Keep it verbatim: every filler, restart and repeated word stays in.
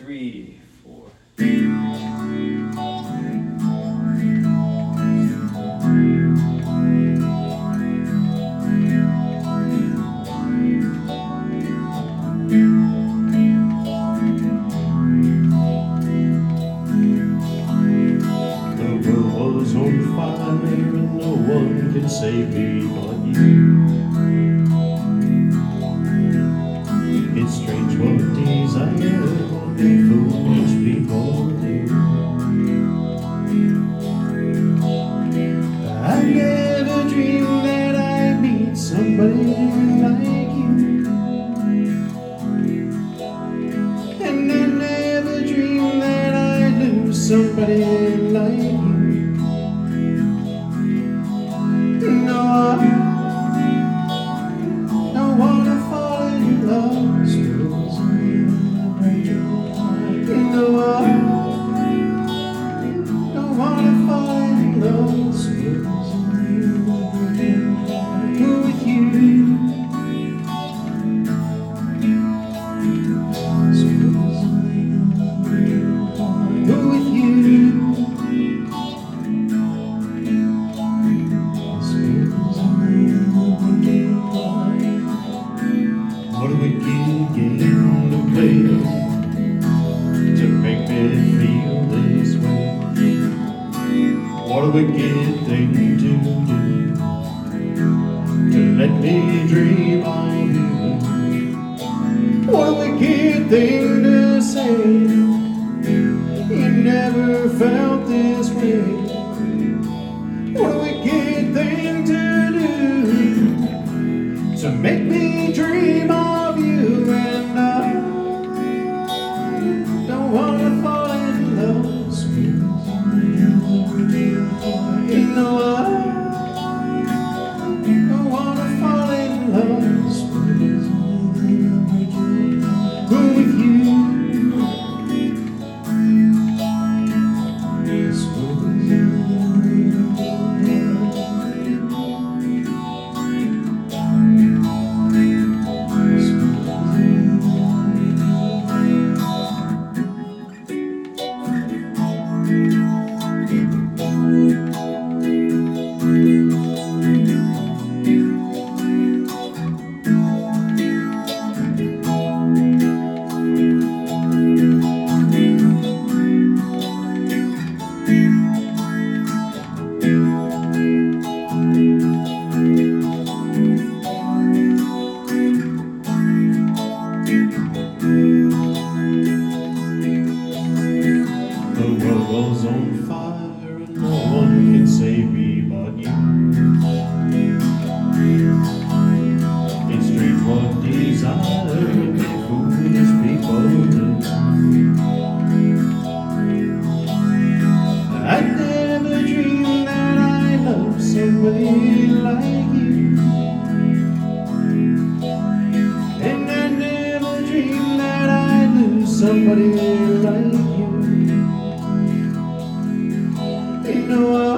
three, four. The world was on fire and no one can save me but you. It's strange what desire only foolish people do. I never dreamed that I'd meet somebody like you, and I never dreamed that I'd lose somebody like you. No, I don't wanna fall in love. No, I don't wanna fall in love with you. With you. What a wicked game to play to make me feel this way. What a wicked thing to do, to let me dream of you. What a wicked thing to say, you never felt this way. What a wicked thing to do, to make me dream of you. And I don't wanna fall in love, sweet. You know I don't wanna fall in love, sweet, with you. The world was on fire and no one can save me but you. It's strange what desire only foolish people do. I never dreamed that I loved somebody like you, and I never dreamed that I'd lose somebody like you. You know I